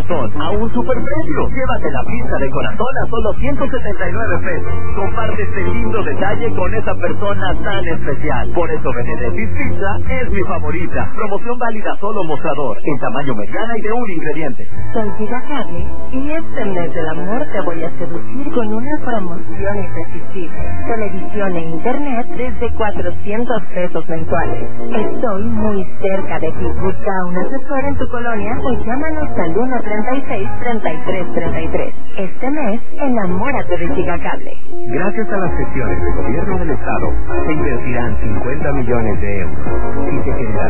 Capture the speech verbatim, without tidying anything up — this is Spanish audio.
corazón a un superprecio. Llévate la pizza de corazón a solo ciento setenta y nueve pesos. Comparte este lindo detalle con esa persona tan especial. Por eso Benedetti's Pizza es mi favorita. Promoción válida solo mostrador, en tamaño mediana y de un ingrediente. Soy Gigacable y este mes del amor te voy a seducir con una promoción irresistible. Televisión e internet desde cuatrocientos pesos mensuales. Estoy muy cerca de ti. Busca un asesor en tu colonia o llámanos al uno treinta y seis, treinta y tres treinta y tres. Este mes, enamórate de Gigacable. Gracias a las gestiones del gobierno del estado, se invertirán cincuenta millones de euros y se generará